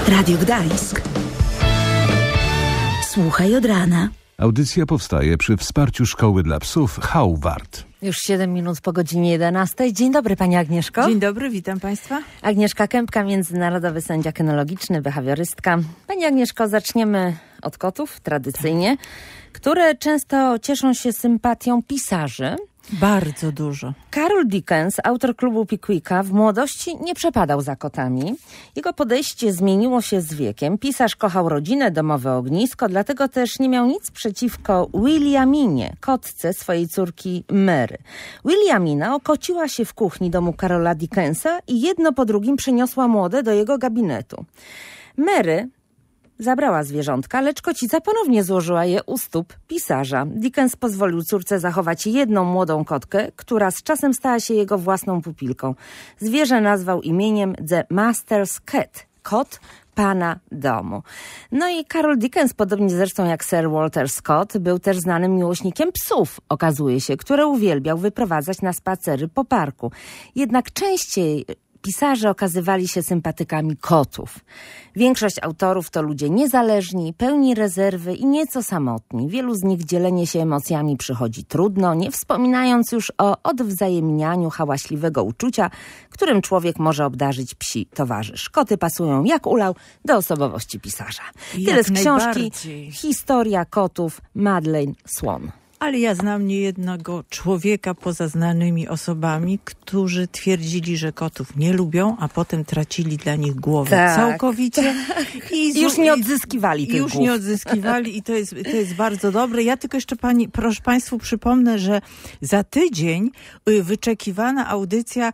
Radio Gdańsk. Słuchaj od rana. Audycja powstaje przy wsparciu Szkoły dla Psów Hauwart. Już 7 minut po godzinie 11. Dzień dobry, pani Agnieszko. Dzień dobry, witam państwa. Agnieszka Kępka, międzynarodowy sędzia kynologiczny, behawiorystka. Pani Agnieszko, zaczniemy od kotów, tradycyjnie, które często cieszą się sympatią pisarzy. Bardzo dużo. Carol Dickens, autor klubu Pickwicka, w młodości nie przepadał za kotami. Jego podejście zmieniło się z wiekiem. Pisarz kochał rodzinę, domowe ognisko, dlatego też nie miał nic przeciwko Williaminie, kotce swojej córki Mary. Williamina okociła się w kuchni domu Carola Dickensa i jedno po drugim przyniosła młode do jego gabinetu. Mary zabrała zwierzątka, lecz kocica ponownie złożyła je u stóp pisarza. Dickens pozwolił córce zachować jedną młodą kotkę, która z czasem stała się jego własną pupilką. Zwierzę nazwał imieniem The Master's Cat, kot pana domu. No i Carol Dickens, podobnie zresztą jak Sir Walter Scott, był też znanym miłośnikiem psów, okazuje się, które uwielbiał wyprowadzać na spacery po parku. Jednak częściej pisarze okazywali się sympatykami kotów. Większość autorów to ludzie niezależni, pełni rezerwy i nieco samotni. Wielu z nich dzielenie się emocjami przychodzi trudno, nie wspominając już o odwzajemnianiu hałaśliwego uczucia, którym człowiek może obdarzyć psi towarzysz. Koty pasują jak ulał do osobowości pisarza. Tyle z książki Historia kotów Madeleine Swan. Ale ja znam niejednego człowieka poza znanymi osobami, którzy twierdzili, że kotów nie lubią, a potem tracili dla nich głowę całkowicie. I już nie odzyskiwali tych głów. Nie odzyskiwali i to jest bardzo dobre. Ja tylko jeszcze proszę państwu przypomnę, że za tydzień wyczekiwana audycja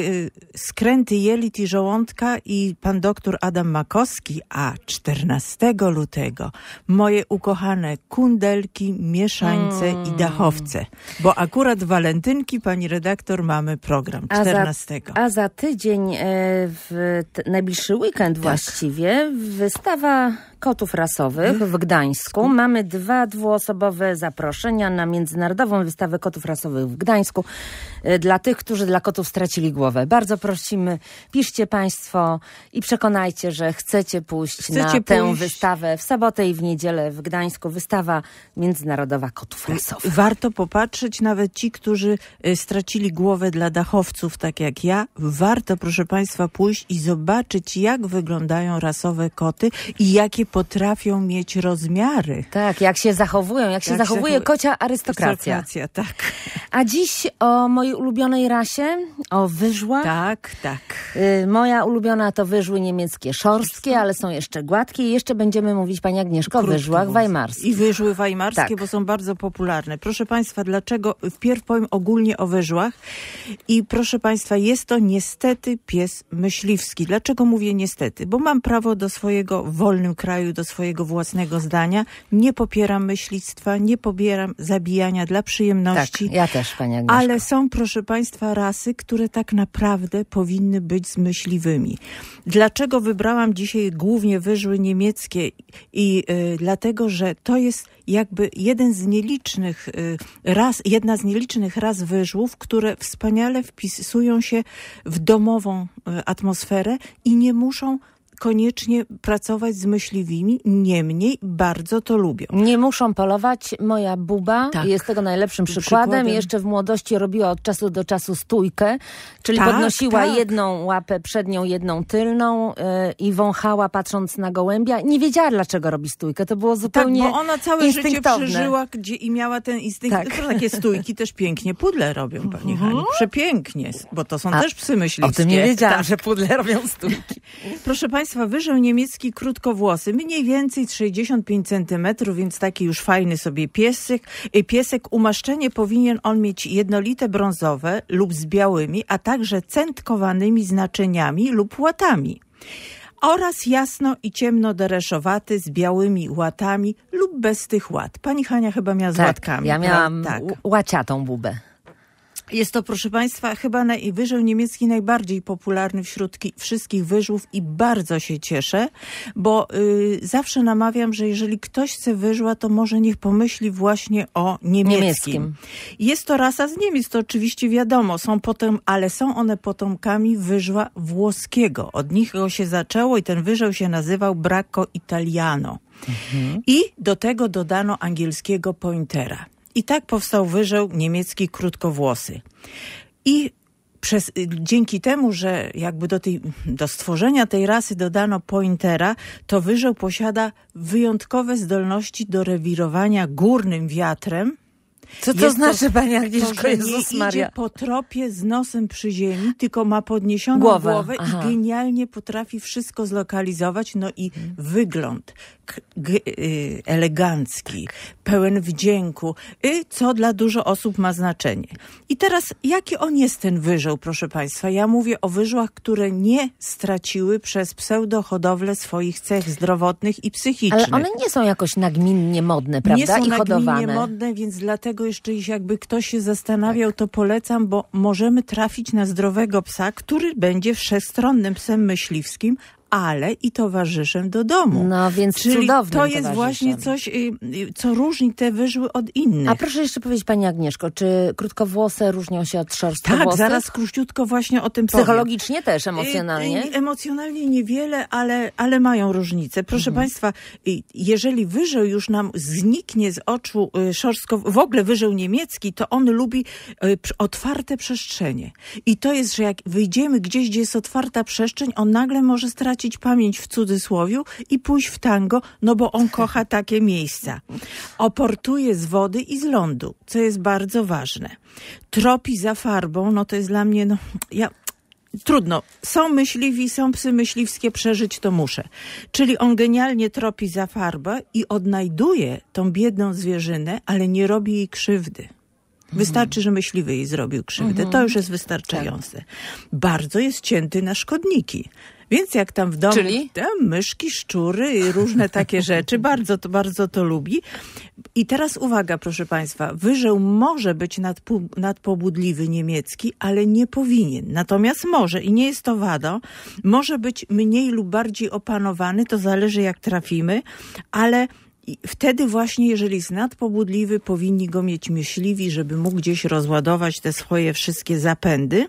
Skręty jelit i żołądka i pan doktor Adam Makowski, a 14 lutego moje ukochane kundelki, mieszańce i dachowce, bo akurat walentynki, pani redaktor, mamy program 14. A za tydzień, w najbliższy weekend właściwie, wystawa kotów rasowych w Gdańsku. Mamy 2 dwuosobowe zaproszenia na Międzynarodową Wystawę Kotów Rasowych w Gdańsku dla tych, którzy dla kotów stracili głowę. Bardzo prosimy, piszcie państwo i przekonajcie, że chcecie pójść na tę wystawę w sobotę i w niedzielę w Gdańsku. Wystawa Międzynarodowa Kotów Rasowych. Warto popatrzeć, nawet ci, którzy stracili głowę dla dachowców, tak jak ja. Warto, proszę państwa, pójść i zobaczyć, jak wyglądają rasowe koty i jakie potrafią mieć rozmiary. Tak, jak się zachowują, jak się zachowuje kocia arystokracja. Tak. A dziś o mojej ulubionej rasie, o wyżłach. Tak. Moja ulubiona to wyżły niemieckie szorskie, ale są jeszcze gładkie i jeszcze będziemy mówić, pani Agnieszko, o wyżłach weimarskich. I wyżły weimarskie, bo są bardzo popularne. Proszę państwa, dlaczego? Wpierw powiem ogólnie o wyżłach i proszę państwa, jest to niestety pies myśliwski. Dlaczego mówię niestety? Bo mam prawo do swojego w wolnym kraju, do swojego własnego zdania. Nie popieram myślistwa, nie popieram zabijania dla przyjemności. Tak, ja też, pani Agnieszko. Ale są, proszę państwa, rasy, które tak naprawdę powinny być z myśliwymi. Dlaczego wybrałam dzisiaj głównie wyżły niemieckie? Dlatego, że to jest jakby jedna z nielicznych ras wyżłów, które wspaniale wpisują się w domową atmosferę i nie muszą koniecznie pracować z myśliwymi, niemniej bardzo to lubią. Nie muszą polować. Moja Buba jest tego najlepszym przykładem. Jeszcze w młodości robiła od czasu do czasu stójkę, czyli podnosiła jedną łapę przednią, jedną tylną i wąchała patrząc na gołębia. Nie wiedziała, dlaczego robi stójkę. To było zupełnie bo ona całe życie przeżyła i miała ten instynkt. Takie stójki też pięknie pudle robią, pani Hani. Przepięknie, bo to są też psy myśliwskie. O tym nie wiedziałam, że pudle robią stójki. Proszę państwa, wyżeł niemiecki krótkowłosy, mniej więcej 65 cm, więc taki już fajny sobie piesek. Umaszczenie powinien on mieć jednolite brązowe lub z białymi, a także centkowanymi znaczeniami lub łatami. Oraz jasno i ciemno dereszowaty z białymi łatami lub bez tych łat. Pani Hania chyba miała z łatkami. Ja miałam łaciatą Bubę. Jest to, proszę Państwa, chyba wyżeł niemiecki najbardziej popularny wśród wszystkich wyżłów i bardzo się cieszę, bo zawsze namawiam, że jeżeli ktoś chce wyżła, to może niech pomyśli właśnie o niemieckim. Jest to rasa z Niemiec, to oczywiście wiadomo, ale są one potomkami wyżła włoskiego. Od nich się zaczęło i ten wyżeł się nazywał Bracco Italiano. I do tego dodano angielskiego pointera. I tak powstał wyżeł niemiecki krótkowłosy. I dzięki temu, że jakby do stworzenia tej rasy dodano pointera, to wyżeł posiada wyjątkowe zdolności do rewirowania górnym wiatrem. Co to znaczy, Pani Agnieszko, Jezus Maria? Idzie po tropie z nosem przy ziemi, tylko ma podniesioną głowę i genialnie potrafi wszystko zlokalizować. No i wygląd elegancki, pełen wdzięku, co dla dużo osób ma znaczenie. I teraz, jaki on jest ten wyżeł, proszę Państwa? Ja mówię o wyżłach, które nie straciły przez pseudohodowlę swoich cech zdrowotnych i psychicznych. Ale one nie są jakoś nagminnie modne, prawda? Nie są hodowane. Nagminnie modne, więc dlatego jeszcze jakby ktoś się zastanawiał, to polecam, bo możemy trafić na zdrowego psa, który będzie wszechstronnym psem myśliwskim, ale i towarzyszem do domu. No więc czyli cudownym to jest właśnie coś, co różni te wyżły od innych. A proszę jeszcze powiedzieć, Pani Agnieszko, czy krótkowłose różnią się od szorstkowłosych? Tak, zaraz króciutko właśnie o tym Psychologicznie powiem. też, emocjonalnie? Emocjonalnie niewiele, ale mają różnice. Proszę Państwa, jeżeli wyżeł już nam zniknie z oczu w ogóle wyżeł niemiecki, to on lubi otwarte przestrzenie. I to jest, że jak wyjdziemy gdzieś, gdzie jest otwarta przestrzeń, on nagle może stracić pamięć w cudzysłowiu i pójść w tango, no bo on kocha takie miejsca. Oportuje z wody i z lądu, co jest bardzo ważne. Tropi za farbą, no to jest dla mnie, trudno. Są myśliwi, są psy myśliwskie, przeżyć to muszę. Czyli on genialnie tropi za farbę i odnajduje tą biedną zwierzynę, ale nie robi jej krzywdy. Wystarczy, że myśliwy jej zrobił krzywdę. To już jest wystarczające. Tak. Bardzo jest cięty na szkodniki. Więc jak tam w domu, tam myszki, szczury i różne takie rzeczy, bardzo to lubi. I teraz uwaga, proszę Państwa, wyżeł może być nadpobudliwy niemiecki, ale nie powinien. Natomiast może, i nie jest to wadą, może być mniej lub bardziej opanowany, to zależy jak trafimy, ale wtedy właśnie, jeżeli jest nadpobudliwy, powinni go mieć myśliwi, żeby mógł gdzieś rozładować te swoje wszystkie zapędy.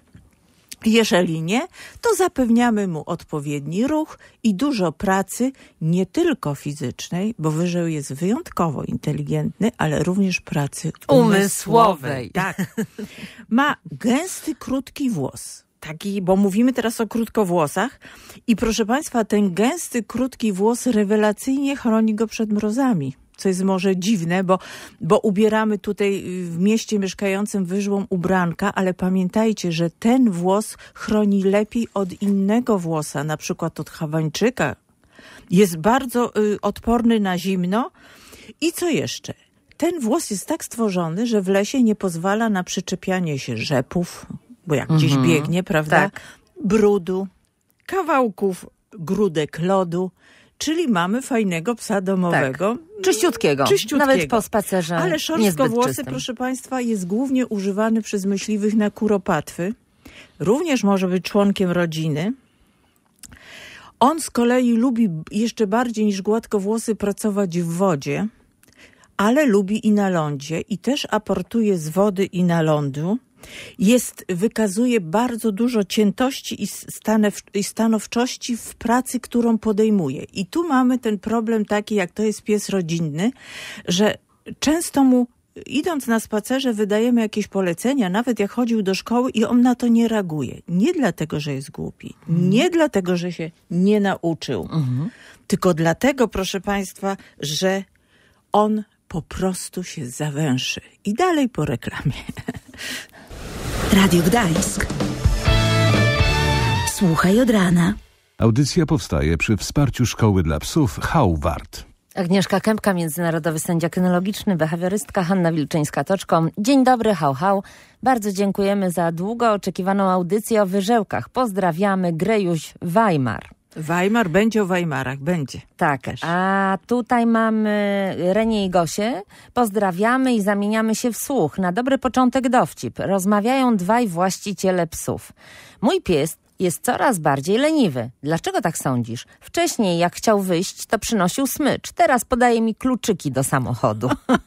Jeżeli nie, to zapewniamy mu odpowiedni ruch i dużo pracy, nie tylko fizycznej, bo wyżeł jest wyjątkowo inteligentny, ale również pracy umysłowej. Tak. Ma gęsty, krótki włos. Taki, bo mówimy teraz o krótkowłosach i proszę Państwa, ten gęsty, krótki włos rewelacyjnie chroni go przed mrozami. Co jest może dziwne, bo ubieramy tutaj w mieście mieszkającym wyżłom ubranka, ale pamiętajcie, że ten włos chroni lepiej od innego włosa, na przykład od Hawańczyka. Jest bardzo odporny na zimno. I co jeszcze? Ten włos jest tak stworzony, że w lesie nie pozwala na przyczepianie się rzepów, bo jak gdzieś biegnie, prawda? Tak. Brudu, kawałków grudek lodu. Czyli mamy fajnego psa domowego. Tak. Czyściutkiego. Nawet po spacerze. Ale szorstkowłosy, proszę Państwa, jest głównie używany przez myśliwych na kuropatwy. Również może być członkiem rodziny. On z kolei lubi jeszcze bardziej niż gładkowłosy pracować w wodzie, ale lubi i na lądzie i też aportuje z wody i na lądu. Wykazuje bardzo dużo ciętości i stanowczości w pracy, którą podejmuje. I tu mamy ten problem taki, jak to jest pies rodzinny, że często mu, idąc na spacerze, wydajemy jakieś polecenia, nawet jak chodził do szkoły i on na to nie reaguje. Nie dlatego, że jest głupi, nie dlatego, że się nie nauczył, tylko dlatego, proszę Państwa, że on po prostu się zawęszy. I dalej po reklamie. Radio Gdańsk. Słuchaj od rana. Audycja powstaje przy wsparciu Szkoły dla Psów Hauwart. Agnieszka Kępka, międzynarodowy sędzia kynologiczny, behawiorystka, Hanna Wilczyńska-Toczko. Dzień dobry, hał, hał. Bardzo dziękujemy za długo oczekiwaną audycję o wyżełkach. Pozdrawiamy, Grejuś Weimar. Weimar będzie o Weimarach, będzie. Tak, też. a tutaj mamy Renię i Gosię. Pozdrawiamy i zamieniamy się w słuch. Na dobry początek dowcip. Rozmawiają dwaj właściciele psów. Mój pies jest coraz bardziej leniwy. Dlaczego tak sądzisz? Wcześniej, jak chciał wyjść, to przynosił smycz. Teraz podaje mi kluczyki do samochodu.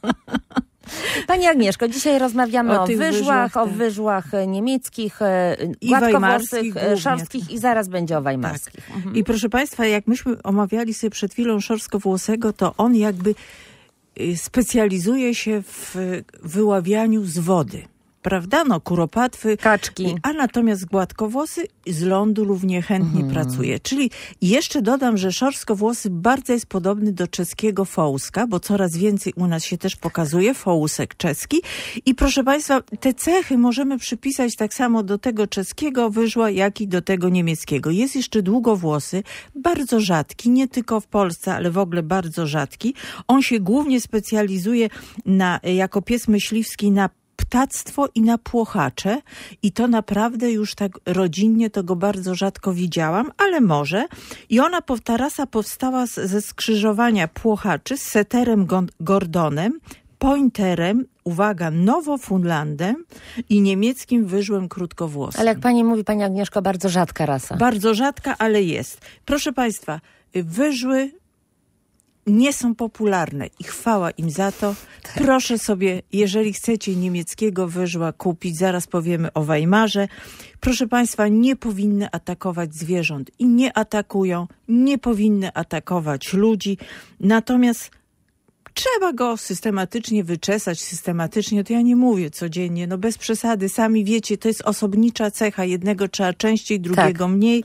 Pani Agnieszko, dzisiaj rozmawiamy o wyżłach, o wyżłach niemieckich, gładkowłosych, szorskich i zaraz będzie o weimarskich. Tak. I proszę Państwa, jak myśmy omawiali sobie przed chwilą szorskowłosego, to on jakby specjalizuje się w wyławianiu z wody. Prawda? No, kuropatwy, kaczki. A natomiast gładkowłosy z lądu równie chętnie pracuje. Czyli jeszcze dodam, że szorskowłosy bardzo jest podobny do czeskiego fołuska, bo coraz więcej u nas się też pokazuje fołusek czeski. I proszę Państwa, te cechy możemy przypisać tak samo do tego czeskiego wyżła, jak i do tego niemieckiego. Jest jeszcze długowłosy, bardzo rzadki, nie tylko w Polsce, ale w ogóle bardzo rzadki. On się głównie specjalizuje jako pies myśliwski na ptactwo i na płochacze i to naprawdę już tak rodzinnie to go bardzo rzadko widziałam, ale może. I ta rasa powstała ze skrzyżowania płochaczy z seterem Gordonem, pointerem, uwaga, Nowofundlandem i niemieckim wyżłem krótkowłosym. Ale jak pani mówi, pani Agnieszko, bardzo rzadka rasa. Bardzo rzadka, ale jest. Proszę Państwa, wyżły nie są popularne i chwała im za to. Tak. Proszę sobie, jeżeli chcecie niemieckiego wyżła kupić, zaraz powiemy o Weimarze. Proszę Państwa, nie powinny atakować zwierząt i nie atakują, nie powinny atakować ludzi. Natomiast trzeba go systematycznie wyczesać, to ja nie mówię codziennie, no bez przesady, sami wiecie, to jest osobnicza cecha, jednego trzeba częściej, drugiego mniej.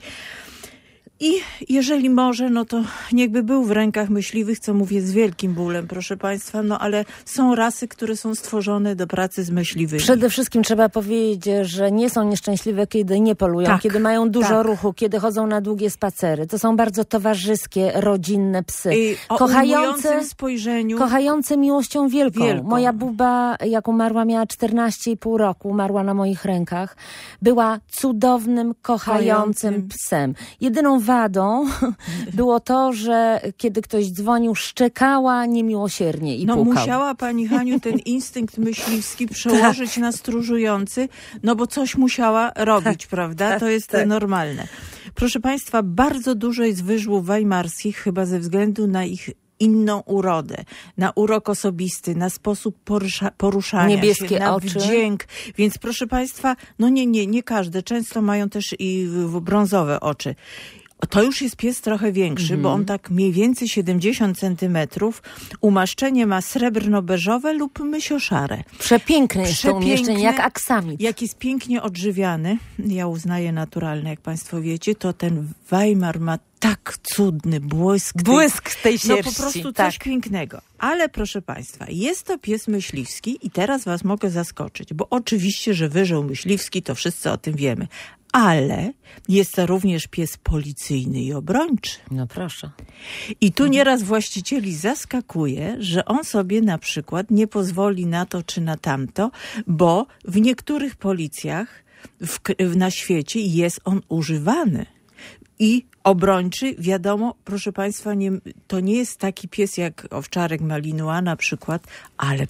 I jeżeli może, no to niechby był w rękach myśliwych, co mówię z wielkim bólem, proszę Państwa, no ale są rasy, które są stworzone do pracy z myśliwymi. Przede wszystkim trzeba powiedzieć, że nie są nieszczęśliwe, kiedy nie polują, kiedy mają dużo ruchu, kiedy chodzą na długie spacery. To są bardzo towarzyskie, rodzinne psy. Kochające spojrzeniu. Kochające miłością wielką. Moja Buba, jak umarła, miała 14,5 roku, umarła na moich rękach. Była cudownym, kochającym psem. Jedyną wadą było to, że kiedy ktoś dzwonił, szczekała niemiłosiernie i pukał. Musiała pani Haniu ten instynkt myśliwski przełożyć na stróżujący, no bo coś musiała robić, prawda? To jest normalne. Proszę Państwa, bardzo dużo jest wyżłów weimarskich, chyba ze względu na ich inną urodę, na urok osobisty, na sposób poruszania niebieskie się, na oczy. wdzięk. Więc proszę Państwa, no nie każde. Często mają też i brązowe oczy. To już jest pies trochę większy, bo on tak mniej więcej 70 centymetrów. Umaszczenie ma srebrno-beżowe lub mysio-szare. Przepiękne jest to umieszczenie, jak aksamit. Jak jest pięknie odżywiany, ja uznaję naturalne, jak Państwo wiecie, to ten Weimar ma tak cudny błysk tej sierści. No po prostu coś pięknego. Ale proszę Państwa, jest to pies myśliwski i teraz Was mogę zaskoczyć, bo oczywiście, że wyżeł myśliwski, to wszyscy o tym wiemy. Ale jest to również pies policyjny i obrończy. No proszę. I tu nieraz właścicieli zaskakuje, że on sobie na przykład nie pozwoli na to czy na tamto, bo w niektórych policjach na świecie jest on używany. I obrończy, wiadomo, proszę Państwa, to nie jest taki pies jak owczarek Malinois na przykład, ale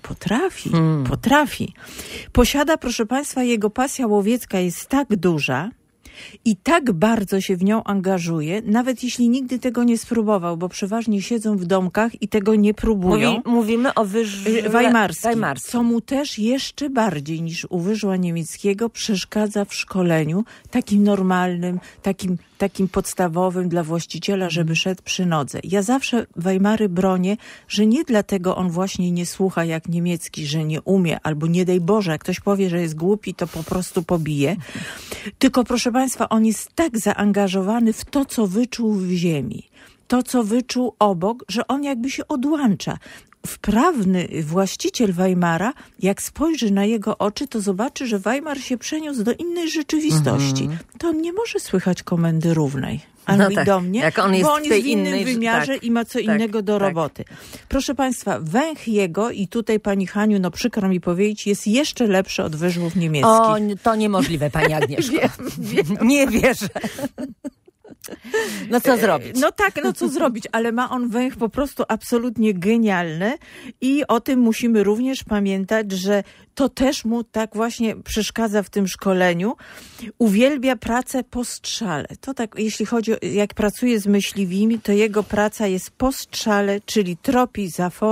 potrafi. Posiada, proszę Państwa, jego pasja łowiecka jest tak duża i tak bardzo się w nią angażuje, nawet jeśli nigdy tego nie spróbował, bo przeważnie siedzą w domkach i tego nie próbują. Mówimy o weimarskim. Co mu też jeszcze bardziej niż u wyżła niemieckiego przeszkadza w szkoleniu, takim normalnym, takim podstawowym dla właściciela, żeby szedł przy nodze. Ja zawsze Weimary bronię, że nie dlatego on właśnie nie słucha jak niemiecki, że nie umie, albo nie daj Boże, jak ktoś powie, że jest głupi, to po prostu pobije. Tylko proszę Państwa, on jest tak zaangażowany w to, co wyczuł w ziemi, to, co wyczuł obok, że on jakby się odłącza. Wprawny właściciel Weimara, jak spojrzy na jego oczy, to zobaczy, że Weimar się przeniósł do innej rzeczywistości. To on nie może słychać komendy równej. I do mnie, jak on jest bo on jest w innym innej wymiarze i ma co innego do roboty. Proszę Państwa, węch jego, i tutaj pani Haniu, no przykro mi powiedzieć, jest jeszcze lepszy od wyżłów niemieckich. O, to niemożliwe, pani Agnieszko. Wiem. Nie wierzę. No co zrobić? No tak, no co zrobić, ale ma on węch po prostu absolutnie genialny i o tym musimy również pamiętać, że to też mu tak właśnie przeszkadza w tym szkoleniu. Uwielbia pracę po strzale. To tak, jeśli chodzi o, jak pracuje z myśliwymi, to jego praca jest po strzale, czyli tropi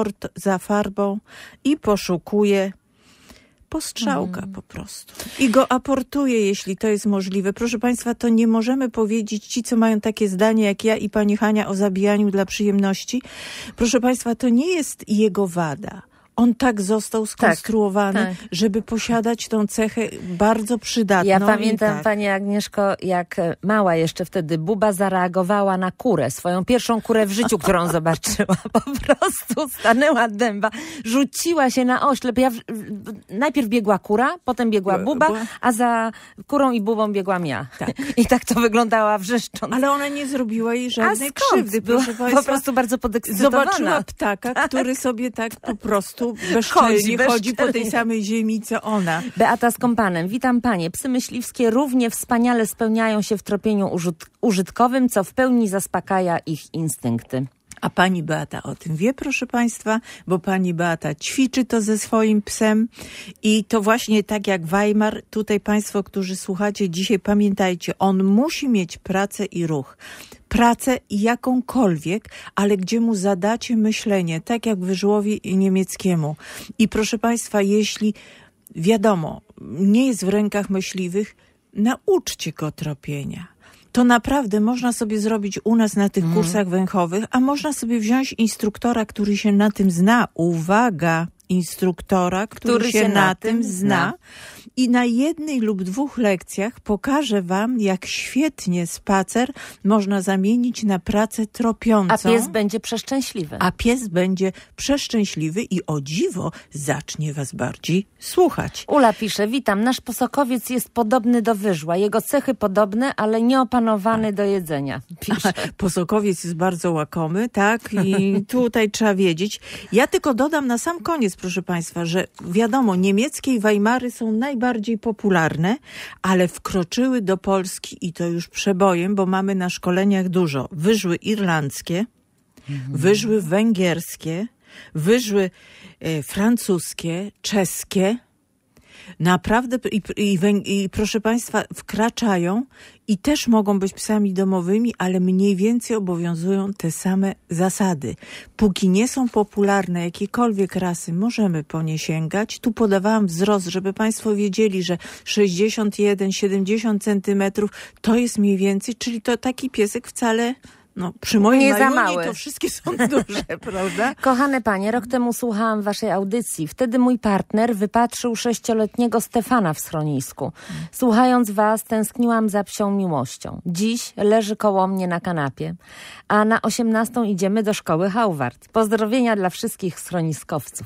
za farbą i poszukuje postrzałka po prostu. I go aportuje, jeśli to jest możliwe. Proszę Państwa, to nie możemy powiedzieć, ci, co mają takie zdanie jak ja i pani Hania o zabijaniu dla przyjemności. Proszę Państwa, to nie jest jego wada. On tak został skonstruowany, żeby posiadać tą cechę bardzo przydatną. Ja pamiętam, Pani Agnieszko, jak mała jeszcze wtedy Buba zareagowała na kurę, swoją pierwszą kurę w życiu, którą zobaczyła. Po prostu stanęła dęba, rzuciła się na oślep. Najpierw biegła kura, potem biegła Buba, a za kurą i Bubą biegłam ja. Tak. I tak to wyglądała wrzeszcząc. Ale ona nie zrobiła jej żadnej krzywdy. Proszę Państwa, po prostu bardzo podekscytowana. Zobaczyła ptaka, który sobie tak po prostu bezczelnie chodzi po tej samej ziemi, co ona. Beata z Kompanem. Witam Panie. Psy myśliwskie równie wspaniale spełniają się w tropieniu użytkowym, co w pełni zaspokaja ich instynkty. A pani Beata o tym wie, proszę Państwa, bo pani Beata ćwiczy to ze swoim psem i to właśnie tak jak Weimar, tutaj Państwo, którzy słuchacie dzisiaj, pamiętajcie, on musi mieć pracę i ruch. Pracę jakąkolwiek, ale gdzie mu zadacie myślenie, tak jak wyżłowi niemieckiemu. I proszę Państwa, jeśli wiadomo, nie jest w rękach myśliwych, nauczcie go tropienia. To naprawdę można sobie zrobić u nas na tych kursach węchowych, a można sobie wziąć instruktora, który się na tym zna. Uwaga! Instruktora, który się na tym zna. I na jednej lub 2 lekcjach pokażę wam, jak świetnie spacer można zamienić na pracę tropiącą. A pies będzie przeszczęśliwy. I o dziwo zacznie was bardziej słuchać. Ula pisze, witam, nasz posokowiec jest podobny do wyżła. Jego cechy podobne, ale nieopanowany do jedzenia. Pisze. Posokowiec jest bardzo łakomy, tak? I tutaj trzeba wiedzieć. Ja tylko dodam na sam koniec, proszę Państwa, że wiadomo, niemieckie i Weimary są najbardziej popularne, ale wkroczyły do Polski i to już przebojem, bo mamy na szkoleniach dużo. Wyżły irlandzkie, wyżły węgierskie, wyżły francuskie, czeskie. Naprawdę i proszę Państwa, wkraczają i też mogą być psami domowymi, ale mniej więcej obowiązują te same zasady. Póki nie są popularne jakiekolwiek rasy, możemy po nie sięgać. Tu podawałam wzrost, żeby Państwo wiedzieli, że 61-70 centymetrów to jest mniej więcej, czyli to taki piesek wcale... No, przy moim malunie to wszystkie są duże, prawda? Kochane Panie, rok temu słuchałam waszej audycji. Wtedy mój partner wypatrzył 6-letniego Stefana w schronisku. Słuchając was, tęskniłam za psią miłością. Dziś leży koło mnie na kanapie, a na 18 idziemy do szkoły Howard. Pozdrowienia dla wszystkich schroniskowców.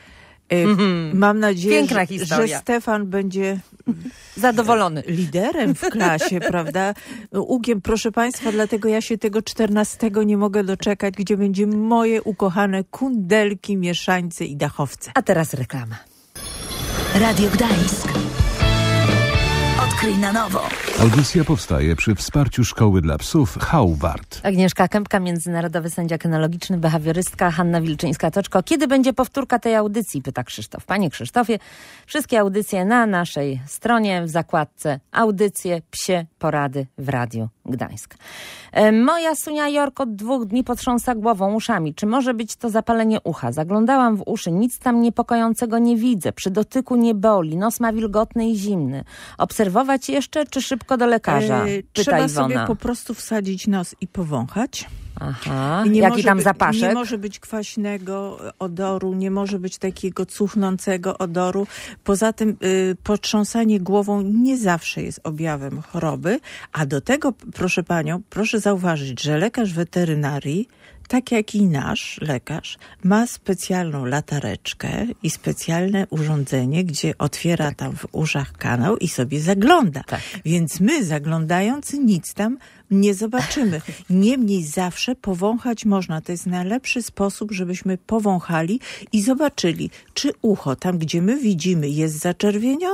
Mam nadzieję, że Stefan będzie zadowolony. Liderem w klasie, prawda? Ugiem, proszę Państwa, dlatego ja się tego 14 nie mogę doczekać, gdzie będzie moje ukochane kundelki, mieszańce i dachowce. A teraz reklama. Radio Gdańsk. Odkryj na nowo. Audycja powstaje przy wsparciu Szkoły dla Psów Howard. Agnieszka Kępka, międzynarodowy sędzia kynologiczny, behawiorystka, Hanna Wilczyńska-Toczko. Kiedy będzie powtórka tej audycji? Pyta Krzysztof. Panie Krzysztofie, wszystkie audycje na naszej stronie w zakładce Audycje Psie Porady w Radiu Gdańsk. Moja Sunia Jork od 2 dni potrząsa głową, uszami. Czy może być to zapalenie ucha? Zaglądałam w uszy, nic tam niepokojącego nie widzę. Przy dotyku nie boli, nos ma wilgotny i zimny. Obserwować jeszcze, czy szybko do lekarza? Pyta Trzeba Iwona. sobie po prostu wsadzić nos i powąchać. Aha, jaki tam zapaszek? Nie może być kwaśnego odoru, nie może być takiego cuchnącego odoru. Poza tym potrząsanie głową nie zawsze jest objawem choroby, a do tego, proszę Panią, proszę zauważyć, że lekarz weterynarii, tak jak i nasz lekarz, ma specjalną latareczkę i specjalne urządzenie, gdzie otwiera tam w uszach kanał i sobie zagląda. Tak. Więc my, zaglądając, nic tam nie zobaczymy. Niemniej zawsze powąchać można. To jest najlepszy sposób, żebyśmy powąchali i zobaczyli, czy ucho tam, gdzie my widzimy, jest zaczerwienione,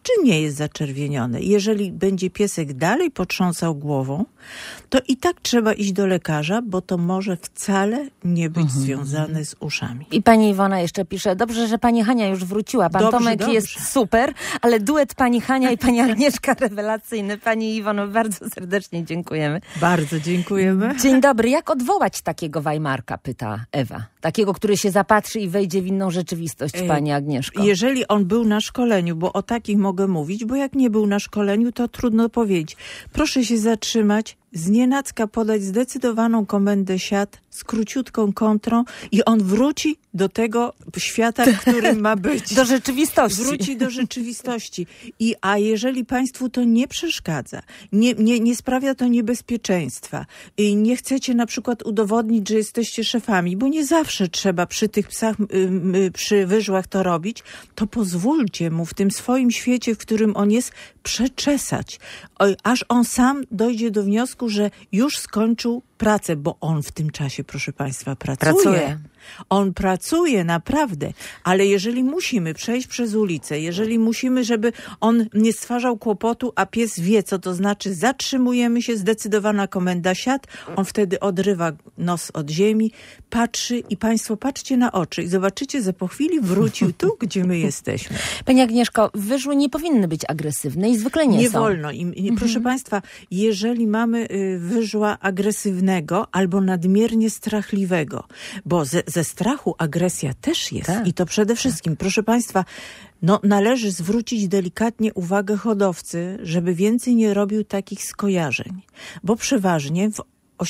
czy nie jest zaczerwienione. Jeżeli będzie piesek dalej potrząsał głową, to i tak trzeba iść do lekarza, bo to może wcale nie być związane z uszami. I pani Iwona jeszcze pisze, dobrze, że pani Hania już wróciła. Pan Tomek jest super, ale duet pani Hania i pani Agnieszka rewelacyjny. Pani Iwono, bardzo serdecznie dziękujemy. Bardzo dziękujemy. Dzień dobry. Jak odwołać takiego Weimarka, pyta Ewa. Takiego, który się zapatrzy i wejdzie w inną rzeczywistość, pani Agnieszko. Jeżeli on był na szkoleniu, bo o takich mogę mówić, bo jak nie był na szkoleniu, to trudno powiedzieć. Proszę się zatrzymać, znienacka podać zdecydowaną komendę siad z króciutką kontrą i on wróci do tego świata, w którym ma być. Do rzeczywistości. Wróci do rzeczywistości. A jeżeli państwu to nie przeszkadza, nie sprawia to niebezpieczeństwa i nie chcecie na przykład udowodnić, że jesteście szefami, bo nie zawsze trzeba przy tych psach, przy wyżłach to robić, to pozwólcie mu w tym swoim świecie, w którym on jest, przeczesać. Aż on sam dojdzie do wniosku, że już skończył pracę, bo on w tym czasie, proszę państwa, pracuje. On pracuje naprawdę, ale jeżeli musimy przejść przez ulicę, jeżeli musimy, żeby on nie stwarzał kłopotu, a pies wie, co to znaczy, zatrzymujemy się, zdecydowana komenda siad, on wtedy odrywa nos od ziemi, patrzy i państwo patrzcie na oczy i zobaczycie, że po chwili wrócił tu, gdzie my jesteśmy. Pani Agnieszko, wyżły nie powinny być agresywne i zwykle nie są. Nie wolno. Proszę państwa, jeżeli mamy wyżła agresywnego albo nadmiernie strachliwego, bo ze strachu agresja też jest. Tak. I to przede wszystkim. Proszę państwa, należy zwrócić delikatnie uwagę hodowcy, żeby więcej nie robił takich skojarzeń. Bo przeważnie w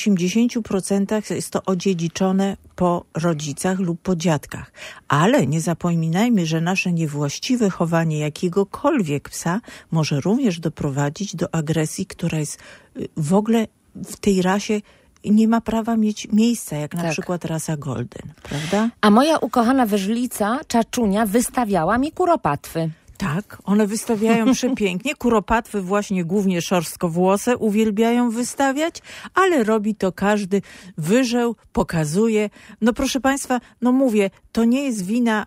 80% jest to odziedziczone po rodzicach lub po dziadkach. Ale nie zapominajmy, że nasze niewłaściwe chowanie jakiegokolwiek psa może również doprowadzić do agresji, która jest w ogóle w tej rasie nie ma prawa mieć miejsca, jak na przykład rasa Golden, prawda? A moja ukochana wyżlica, Czaczunia, wystawiała mi kuropatwy. Tak, one wystawiają przepięknie. Kuropatwy właśnie głównie szorstkowłose uwielbiają wystawiać, ale robi to każdy. Wyżeł, pokazuje. Proszę państwa, mówię, to nie jest wina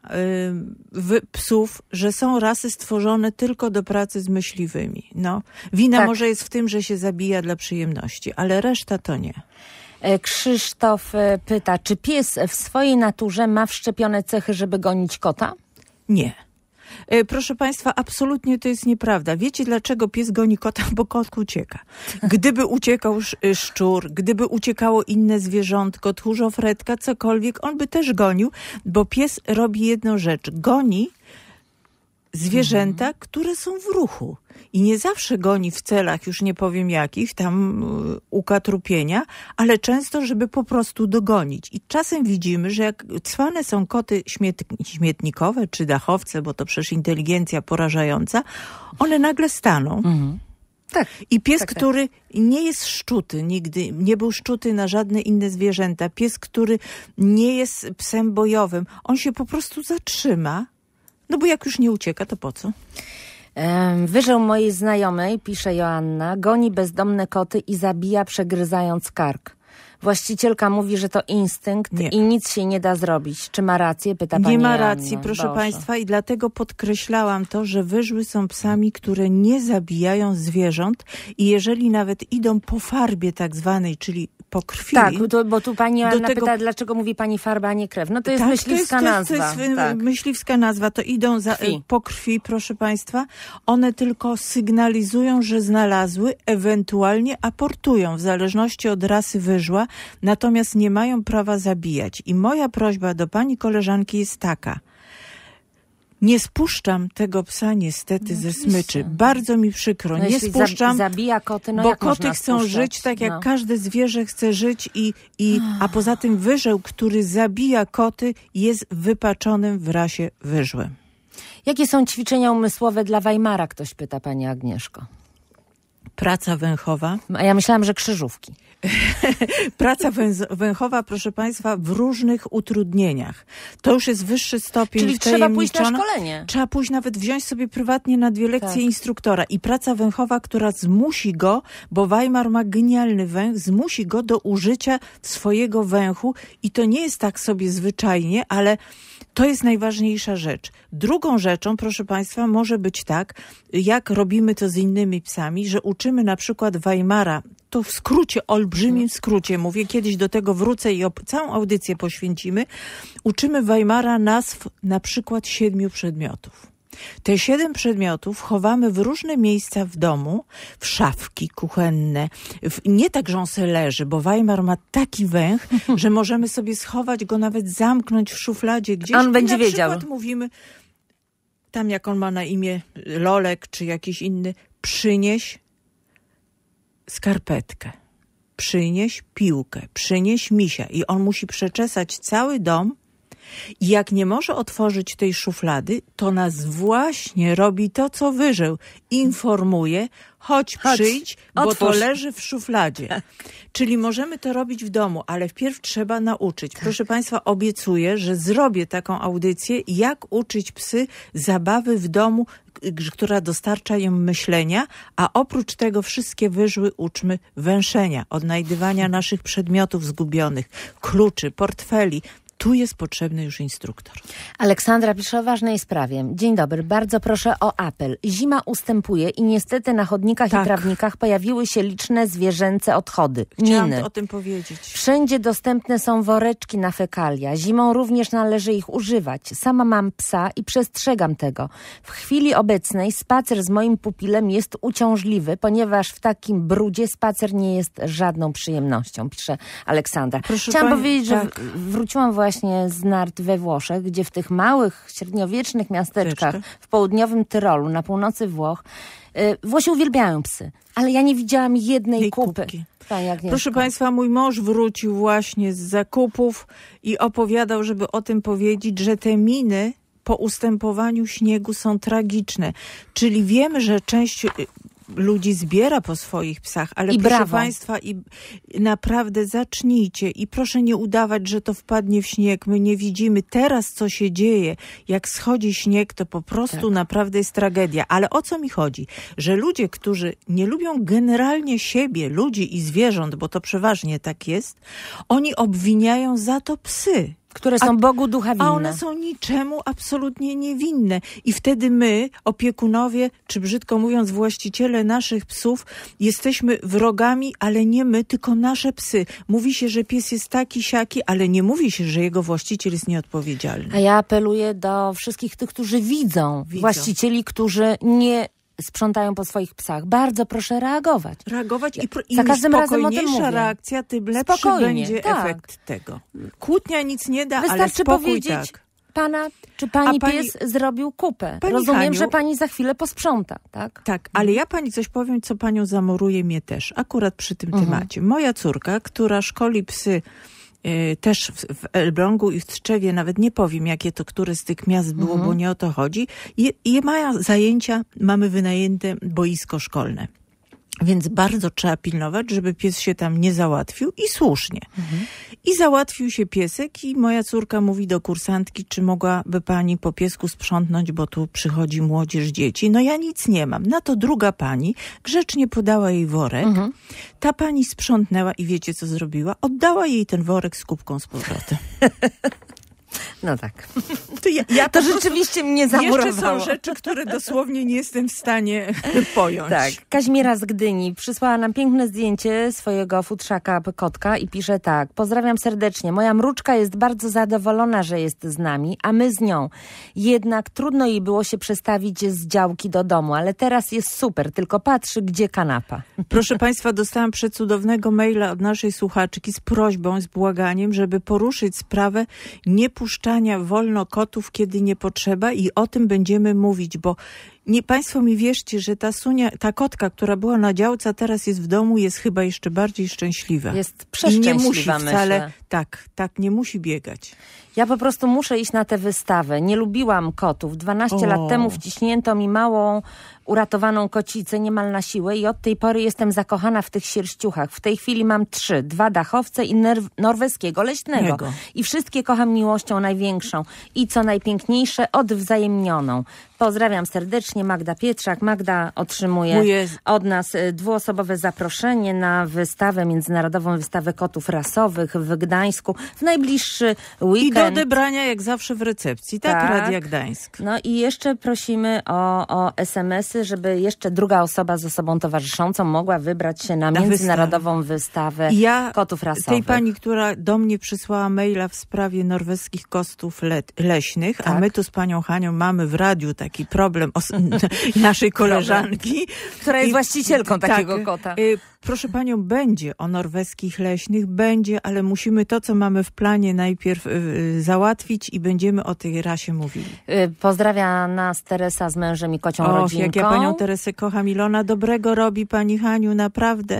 psów, że są rasy stworzone tylko do pracy z myśliwymi. Wina może jest w tym, że się zabija dla przyjemności, ale reszta to nie. Krzysztof pyta, czy pies w swojej naturze ma wszczepione cechy, żeby gonić kota? Nie. Proszę państwa, absolutnie to jest nieprawda. Wiecie, dlaczego pies goni kota? Bo kot ucieka. Gdyby uciekał szczur, gdyby uciekało inne zwierzątko, tchórzofretka, cokolwiek, on by też gonił, bo pies robi jedną rzecz. Goni zwierzęta, które są w ruchu. I nie zawsze goni w celach, już nie powiem jakich, tam ukatrupienia, ale często, żeby po prostu dogonić. I czasem widzimy, że jak cwane są koty śmietnikowe czy dachowce, bo to przecież inteligencja porażająca, one nagle staną. Tak. I pies, który nie jest szczuty, nigdy nie był szczuty na żadne inne zwierzęta, pies, który nie jest psem bojowym, on się po prostu zatrzyma, bo jak już nie ucieka, to po co? Wyżeł mojej znajomej, pisze Joanna, goni bezdomne koty i zabija, przegryzając kark. Właścicielka mówi, że to instynkt i nic się nie da zrobić. Czy ma rację? Pyta pani Nie ma Joanna. racji, proszę państwa, i dlatego podkreślałam to, że wyżły są psami, które nie zabijają zwierząt i jeżeli nawet idą po farbie tak zwanej, czyli po krwi. Tak, bo tu pani Joanna pyta, dlaczego mówi pani farba, a nie krew. To jest myśliwska nazwa. To jest myśliwska nazwa, to idą po krwi, proszę państwa. One tylko sygnalizują, że znalazły, ewentualnie aportują, w zależności od rasy wyżła, natomiast nie mają prawa zabijać. I moja prośba do pani koleżanki jest taka. Nie spuszczam tego psa niestety ze smyczy. Bardzo mi przykro. Nie spuszczam, zabija koty, bo koty chcą żyć tak, jak każde zwierzę chce żyć a poza tym wyżeł, który zabija koty, jest wypaczonym w rasie wyżłem. Jakie są ćwiczenia umysłowe dla Weimara? Ktoś pyta, pani Agnieszko. Praca węchowa. A ja myślałam, że krzyżówki. Praca węchowa, proszę państwa, w różnych utrudnieniach. To już jest wyższy stopień. Czyli trzeba pójść na szkolenie. Trzeba pójść nawet wziąć sobie prywatnie na 2 lekcje instruktora. I praca węchowa, która zmusi go, bo Weimar ma genialny węch, zmusi go do użycia swojego węchu. I to nie jest tak sobie zwyczajnie, ale To jest najważniejsza rzecz. Drugą rzeczą, proszę Państwa, może być tak, jak robimy to z innymi psami, że uczymy na przykład Weimara, to w skrócie, olbrzymim skrócie mówię, kiedyś do tego wrócę i całą audycję poświęcimy, uczymy Weimara nazw na przykład 7 przedmiotów. Te 7 przedmiotów chowamy w różne miejsca w domu, w szafki kuchenne. Nie tak, że on se leży, bo Weimar ma taki węch, że możemy sobie schować go, nawet zamknąć w szufladzie gdzieś. On będzie wiedział. Na przykład mówimy, tam jak on ma na imię Lolek czy jakiś inny, przynieś skarpetkę, przynieś piłkę, przynieś misia. I on musi przeczesać cały dom. I jak nie może otworzyć tej szuflady, to nas właśnie robi to, co wyżył. Informuje, chodź przyjdź, bo to leży w szufladzie. Tak. Czyli możemy to robić w domu, ale wpierw trzeba nauczyć. Tak. Proszę Państwa, obiecuję, że zrobię taką audycję, jak uczyć psy zabawy w domu, która dostarcza im myślenia, a oprócz tego wszystkie wyżły uczmy węszenia, odnajdywania naszych przedmiotów zgubionych, kluczy, portfeli. Tu jest potrzebny już instruktor. Aleksandra pisze o ważnej sprawie. Dzień dobry, bardzo proszę o apel. Zima ustępuje i niestety na chodnikach i trawnikach pojawiły się liczne zwierzęce odchody. Chciałam miny. o tym powiedzieć. Wszędzie dostępne są woreczki na fekalia. Zimą również należy ich używać. Sama mam psa i przestrzegam tego. W chwili obecnej spacer z moim pupilem jest uciążliwy, ponieważ w takim brudzie spacer nie jest żadną przyjemnością, pisze Aleksandra. Chciałam powiedzieć, że wróciłam właśnie z nart we Włoszech, gdzie w tych małych, średniowiecznych miasteczkach w południowym Tyrolu, na północy Włoch, Włosi uwielbiają psy, ale ja nie widziałam jednej kupy. Proszę Państwa, mój mąż wrócił właśnie z zakupów i opowiadał, żeby o tym powiedzieć, że te miny po ustępowaniu śniegu są tragiczne. Czyli wiemy, że część ludzi zbiera po swoich psach, ale I proszę brawo. Państwa, i naprawdę zacznijcie i proszę nie udawać, że to wpadnie w śnieg. My nie widzimy teraz, co się dzieje. Jak schodzi śnieg, to po prostu naprawdę jest tragedia. Ale o co mi chodzi? Że ludzie, którzy nie lubią generalnie siebie, ludzi i zwierząt, bo to przeważnie tak jest, oni obwiniają za to psy. Które są Bogu ducha winne. A one są niczemu absolutnie niewinne. I wtedy my, opiekunowie, czy brzydko mówiąc właściciele naszych psów, jesteśmy wrogami, ale nie my, tylko nasze psy. Mówi się, że pies jest taki, siaki, ale nie mówi się, że jego właściciel jest nieodpowiedzialny. A ja apeluję do wszystkich tych, którzy widzą. Właścicieli, którzy nie sprzątają po swoich psach. Bardzo proszę reagować. I za każdym razem o tym spokojniejsza mówię. reakcja, tym lepszy będzie efekt tego. Kłótnia nic nie da, ale spokój powiedzieć, pana czy pani pies zrobił kupę. Rozumiem, Haniu, że pani za chwilę posprząta, tak? Tak, ale ja pani coś powiem, co panią zamoruje mnie też. Akurat przy tym temacie. Moja córka, która szkoli psy też w Elblągu i w Tczewie, nawet nie powiem, jakie to które z tych miast było, bo nie o to chodzi. I mają zajęcia, mamy wynajęte boisko szkolne. Więc bardzo trzeba pilnować, żeby pies się tam nie załatwił i słusznie. I załatwił się piesek i moja córka mówi do kursantki, czy mogłaby pani po piesku sprzątnąć, bo tu przychodzi młodzież, dzieci. No ja nic nie mam. Na to druga pani grzecznie podała jej worek. Ta pani sprzątnęła i wiecie, co zrobiła? Oddała jej ten worek z kubką z powrotem. No tak. To rzeczywiście mnie zamurowało. Jeszcze są rzeczy, które dosłownie nie jestem w stanie pojąć. Tak. Kaźmira z Gdyni przysłała nam piękne zdjęcie swojego futrzaka, kotka i pisze tak. Pozdrawiam serdecznie. Moja mruczka jest bardzo zadowolona, że jest z nami, a my z nią. Jednak trudno jej było się przestawić z działki do domu, ale teraz jest super, tylko patrzy, gdzie kanapa. Proszę Państwa, dostałam przecudownego maila od naszej słuchaczki z prośbą, z błaganiem, żeby poruszyć sprawę niepuszczania wolno kotów, kiedy nie potrzeba i o tym będziemy mówić, bo nie Państwo mi wierzcie, że ta kotka, która była na działce, a teraz jest w domu, jest chyba jeszcze bardziej szczęśliwa. Jest przeszczęśliwa, nie musi wcale, myślę. Tak, nie musi biegać. Ja po prostu muszę iść na tę wystawę. Nie lubiłam kotów. 12 lat temu wciśnięto mi małą, uratowaną kocicę niemal na siłę i od tej pory jestem zakochana w tych sierściuchach. W tej chwili mam 3. 2 dachowce i norweskiego, leśnego. I wszystkie kocham miłością największą. I co najpiękniejsze, odwzajemnioną. Pozdrawiam serdecznie, Magda Pietrzak. Magda otrzymuje od nas 2-osobowe zaproszenie na wystawę, międzynarodową wystawę kotów rasowych w Gdańsku w najbliższy weekend. I do odebrania jak zawsze w recepcji, tak? Radia Gdańsk. No i jeszcze prosimy o SMS-y, żeby jeszcze druga osoba z osobą towarzyszącą mogła wybrać się na międzynarodową wystawę kotów rasowych. Tej pani, która do mnie przysłała maila w sprawie norweskich kotów leśnych, a my tu z panią Hanią mamy w radiu taki problem naszej koleżanki. Która jest właścicielką takiego kota. Proszę panią, będzie o norweskich leśnych, będzie, ale musimy to, co mamy w planie najpierw załatwić i będziemy o tej rasie mówili. Pozdrawia nas Teresa z mężem i kocią rodzinką. Jak ja panią Teresę kocham, Ilona dobrego robi pani Haniu, naprawdę.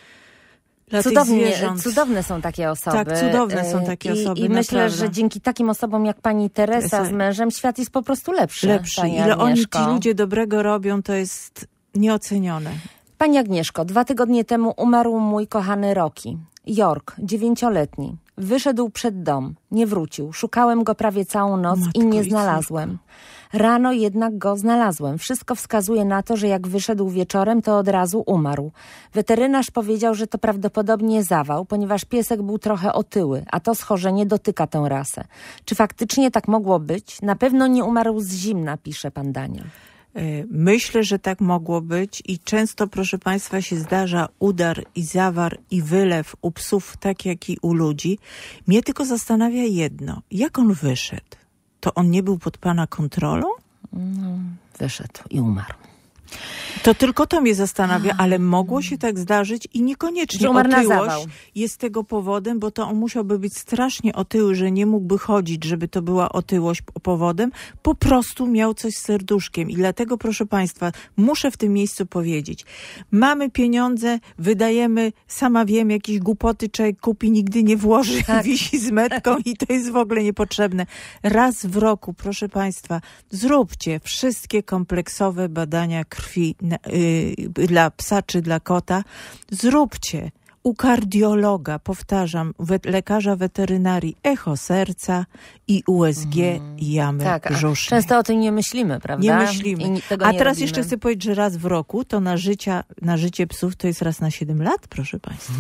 Cudowne są takie osoby. Tak, cudowne są takie osoby. I myślę, że dzięki takim osobom jak pani Teresa z mężem świat jest po prostu lepszy. Ile oni, ci ludzie dobrego robią, to jest nieocenione. Pani Agnieszko, 2 tygodnie temu umarł mój kochany Rocky. York, 9-letni. Wyszedł przed dom, nie wrócił. Szukałem go prawie całą noc i nie znalazłem. Rano jednak go znalazłem. Wszystko wskazuje na to, że jak wyszedł wieczorem, to od razu umarł. Weterynarz powiedział, że to prawdopodobnie zawał, ponieważ piesek był trochę otyły, a to schorzenie dotyka tę rasę. Czy faktycznie tak mogło być? Na pewno nie umarł z zimna, pisze pan Daniel. Myślę, że tak mogło być i często, proszę państwa, się zdarza udar i zawar i wylew u psów, tak jak i u ludzi. Mnie tylko zastanawia jedno. Jak on wyszedł? To on nie był pod pana kontrolą? No, wyszedł i umarł. To tylko to mnie zastanawia, ale mogło się tak zdarzyć i niekoniecznie otyłość jest tego powodem, bo to on musiałby być strasznie otyły, że nie mógłby chodzić, żeby to była otyłość powodem. Po prostu miał coś z serduszkiem i dlatego, proszę państwa, muszę w tym miejscu powiedzieć. Mamy pieniądze, wydajemy, sama wiem, jakieś głupoty człowiek kupi, nigdy nie włoży, wisi z metką i to jest w ogóle niepotrzebne. Raz w roku, proszę państwa, zróbcie wszystkie kompleksowe badania krwi dla psa czy dla kota. Zróbcie u kardiologa, powtarzam, lekarza weterynarii echo serca i USG jamy brzusznej. Często o tym nie myślimy, prawda? Nie myślimy. A teraz jeszcze chcę powiedzieć, że raz w roku to na życie psów to jest raz na 7 lat, proszę państwa.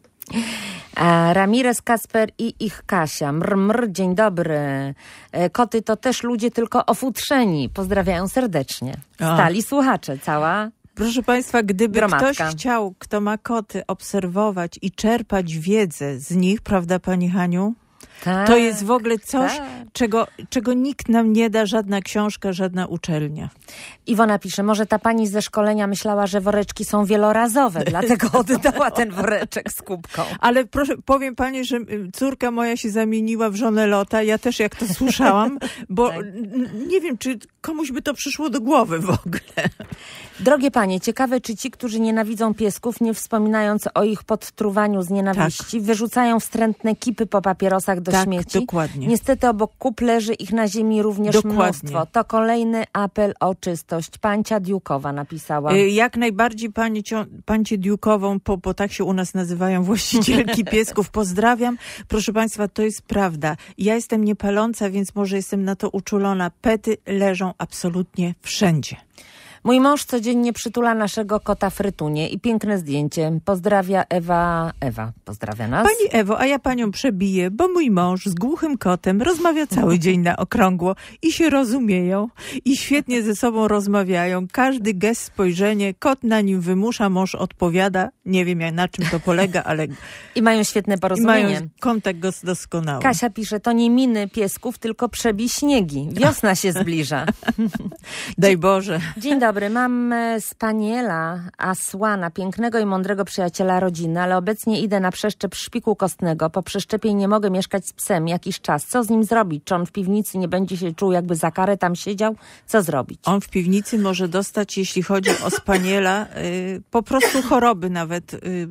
Ramirez, Kasper i ich Kasia. Dzień dobry. Koty to też ludzie, tylko ofutrzeni. Pozdrawiają serdecznie. Stali słuchacze, cała. Proszę państwa, gdyby gromadka. Ktoś chciał, kto ma koty, obserwować i czerpać wiedzę z nich, prawda pani Haniu? Tak, to jest w ogóle coś, czego nikt nam nie da, żadna książka, żadna uczelnia. Iwona pisze, może ta pani ze szkolenia myślała, że woreczki są wielorazowe, dlatego oddała ten woreczek z kubką. Ale proszę, powiem pani, że córka moja się zamieniła w żonę Lota, ja też jak to słyszałam, bo nie wiem, czy komuś by to przyszło do głowy w ogóle. Drogie panie, ciekawe, czy ci, którzy nienawidzą piesków, nie wspominając o ich podtruwaniu z nienawiści, wyrzucają wstrętne kipy po papierosach do śmieci. Dokładnie. Niestety obok kup leży ich na ziemi również mnóstwo. To kolejny apel o czystość. Pancia Diukowa napisała. Jak najbardziej pancię Diukową, bo tak się u nas nazywają właścicielki piesków, pozdrawiam. Proszę państwa, to jest prawda. Ja jestem niepaląca, więc może jestem na to uczulona. Pety leżą absolutnie wszędzie. Mój mąż codziennie przytula naszego kota Frytunię i piękne zdjęcie. Pozdrawia Ewa. Ewa pozdrawia nas. Pani Ewo, a ja panią przebiję, bo mój mąż z głuchym kotem rozmawia cały dzień na okrągło i się rozumieją i świetnie ze sobą rozmawiają. Każdy gest, spojrzenie, kot na nim wymusza, mąż odpowiada. Nie wiem na czym to polega, ale... I mają świetne porozumienie. Mają kontakt doskonały. Kasia pisze, to nie miny piesków, tylko przebij śniegi. Wiosna się zbliża. Daj Boże. Dzień dobry. Mam spaniela Asłana, pięknego i mądrego przyjaciela rodziny, ale obecnie idę na przeszczep szpiku kostnego. Po przeszczepie nie mogę mieszkać z psem jakiś czas. Co z nim zrobić? Czy on w piwnicy nie będzie się czuł, jakby za karę tam siedział? Co zrobić? On w piwnicy może dostać, jeśli chodzi o spaniela, po prostu choroby nawet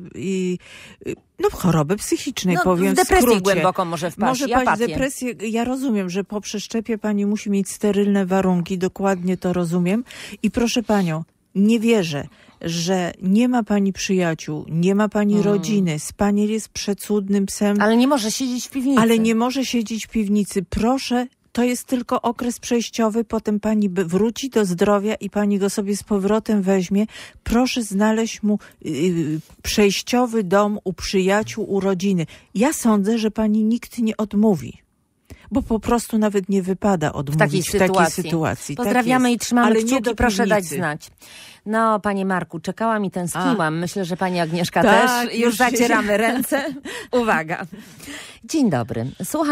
choroby psychicznej, powiem w depresję skrócie. głęboko może wpaść. Może paść w depresję. Ja rozumiem, że po przeszczepie pani musi mieć sterylne warunki, dokładnie to rozumiem. I proszę panią, nie wierzę, że nie ma pani przyjaciół, nie ma pani rodziny. Spaniel jest przecudnym psem. Ale nie może siedzieć w piwnicy. Proszę to jest tylko okres przejściowy, potem pani wróci do zdrowia i pani go sobie z powrotem weźmie. Proszę znaleźć mu przejściowy dom u przyjaciół, u rodziny. Ja sądzę, że pani nikt nie odmówi. Bo po prostu nawet nie wypada odmówić w takiej sytuacji. Pozdrawiamy tak i trzymamy ale kciuki, proszę dać znać. No, panie Marku, czekałam i tęskniłam. Myślę, że pani Agnieszka też. Już zacieramy ręce. Uwaga. Dzień dobry.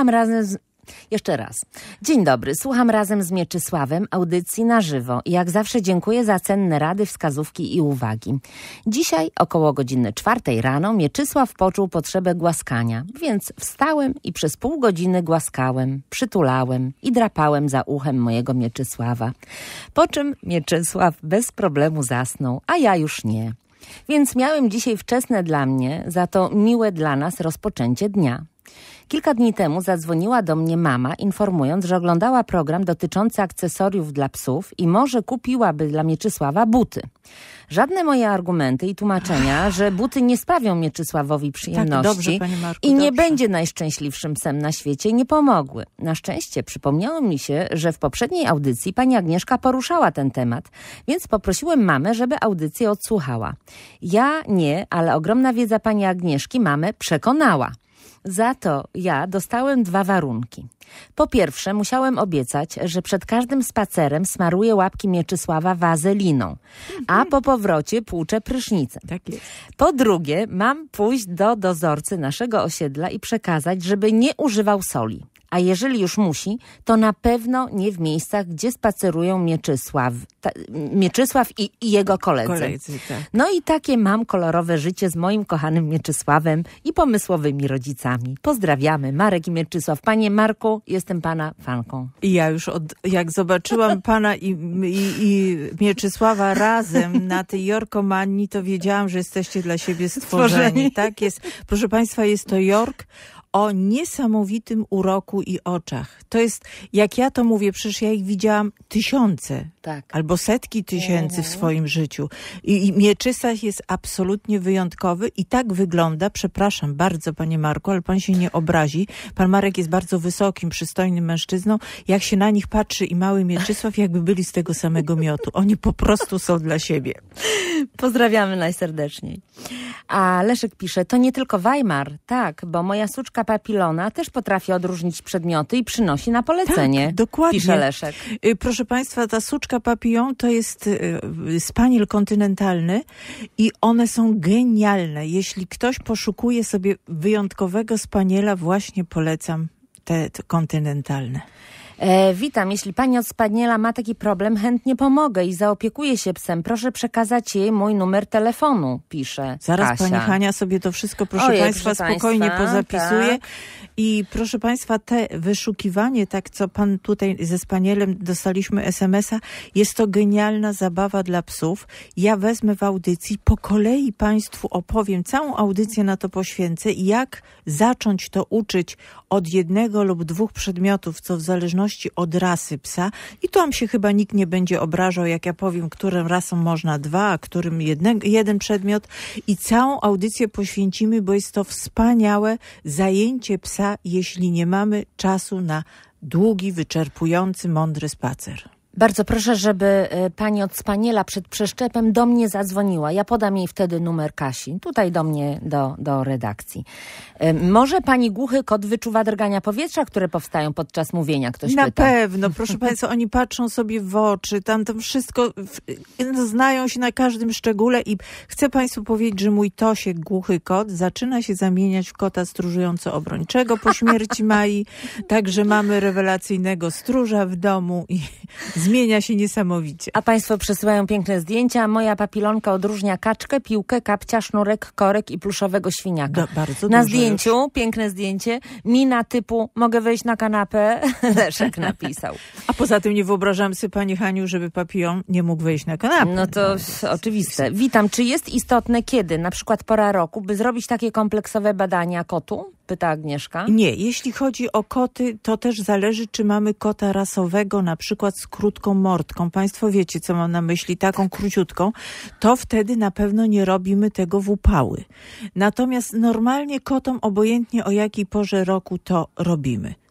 Dzień dobry. Słucham razem z Mieczysławem audycji na żywo i jak zawsze dziękuję za cenne rady, wskazówki i uwagi. Dzisiaj około godziny 4 rano Mieczysław poczuł potrzebę głaskania, więc wstałem i przez pół godziny głaskałem, przytulałem i drapałem za uchem mojego Mieczysława. Po czym Mieczysław bez problemu zasnął, a ja już nie. Więc miałem dzisiaj wczesne dla mnie, za to miłe dla nas rozpoczęcie dnia. Kilka dni temu zadzwoniła do mnie mama, informując, że oglądała program dotyczący akcesoriów dla psów i może kupiłaby dla Mieczysława buty. Żadne moje argumenty i tłumaczenia, że buty nie sprawią Mieczysławowi przyjemności tak, dobrze, panie Marku, i nie będzie najszczęśliwszym psem na świecie, nie pomogły. Na szczęście przypomniało mi się, że w poprzedniej audycji pani Agnieszka poruszała ten temat, więc poprosiłem mamę, żeby audycję odsłuchała. Ja nie, ale ogromna wiedza pani Agnieszki mamę przekonała. Za to ja dostałem 2 warunki. Po pierwsze, musiałem obiecać, że przed każdym spacerem smaruję łapki Mieczysława wazeliną, a po powrocie płuczę prysznicem. Tak jest. Po drugie, mam pójść do dozorcy naszego osiedla i przekazać, żeby nie używał soli. A jeżeli już musi, to na pewno nie w miejscach, gdzie spacerują Mieczysław i jego koledzy. Tak. No i takie mam kolorowe życie z moim kochanym Mieczysławem i pomysłowymi rodzicami. Pozdrawiamy, Marek i Mieczysław. Panie Marku, jestem pana fanką. I ja już jak zobaczyłam pana i Mieczysława razem na tej Jorkomanii, to wiedziałam, że jesteście dla siebie stworzeni. Tak jest. Proszę państwa, jest to Jork o niesamowitym uroku i oczach. To jest, jak ja to mówię, przecież ja ich widziałam tysiące, albo setki tysięcy w swoim życiu. I Mieczysław jest absolutnie wyjątkowy i tak wygląda, przepraszam bardzo panie Marku, ale pan się nie obrazi. Pan Marek jest bardzo wysokim, przystojnym mężczyzną. Jak się na nich patrzy i mały Mieczysław, jakby byli z tego samego miotu. Oni po prostu są dla siebie. Pozdrawiamy najserdeczniej. A Leszek pisze, to nie tylko Weimar, tak, bo moja suczka Papilona też potrafi odróżnić przedmioty i przynosi na polecenie. Tak, dokładnie. Pisze Leszek. Proszę państwa, ta suczka Papillon to jest spaniel kontynentalny i one są genialne. Jeśli ktoś poszukuje sobie wyjątkowego spaniela, właśnie polecam te kontynentalne. Witam, jeśli pani od spaniela ma taki problem, chętnie pomogę i zaopiekuję się psem. Proszę przekazać jej mój numer telefonu, pisze Zaraz Kasia. pani Hania sobie to wszystko, proszę państwa, spokojnie pozapisuje. Tak. I proszę państwa, te wyszukiwanie, tak co pan tutaj ze spanielem dostaliśmy SMS-a, jest to genialna zabawa dla psów. Ja wezmę w audycji, po kolei państwu opowiem, całą audycję na to poświęcę, jak zacząć to uczyć od 1 lub 2 przedmiotów, co w zależności od rasy psa. I tam się chyba nikt nie będzie obrażał, jak ja powiem, którym rasom można 2, a którym jeden przedmiot. I całą audycję poświęcimy, bo jest to wspaniałe zajęcie psa, jeśli nie mamy czasu na długi, wyczerpujący, mądry spacer. Bardzo proszę, żeby pani od spaniela przed przeszczepem do mnie zadzwoniła. Ja podam jej wtedy numer Kasi. Tutaj do mnie, do redakcji. Może pani głuchy kot wyczuwa drgania powietrza, które powstają podczas mówienia? Ktoś pyta. Na pewno. Proszę państwa, oni patrzą sobie w oczy. Tam wszystko znają się na każdym szczególe i chcę państwu powiedzieć, że mój Tosiek, głuchy kot, zaczyna się zamieniać w kota stróżująco-obrończego po śmierci Mai. Także mamy rewelacyjnego stróża w domu i zmienia się niesamowicie. A państwo przesyłają piękne zdjęcia. Moja papilonka odróżnia kaczkę, piłkę, kapcia, sznurek, korek i pluszowego świniaka. Bardzo na zdjęciu, piękne zdjęcie, mina typu mogę wejść na kanapę, Leszek napisał. A poza tym nie wyobrażam sobie, pani Haniu, żeby papillon nie mógł wejść na kanapę. No to oczywiste. Witam. Czy jest istotne kiedy, na przykład pora roku, by zrobić takie kompleksowe badania kotu? Pyta Agnieszka. Nie, jeśli chodzi o koty, to też zależy, czy mamy kota rasowego, na przykład z krótką mordką. Państwo wiecie, co mam na myśli, taką króciutką. To wtedy na pewno nie robimy tego w upały. Natomiast normalnie kotom, obojętnie o jakiej porze roku, to robimy.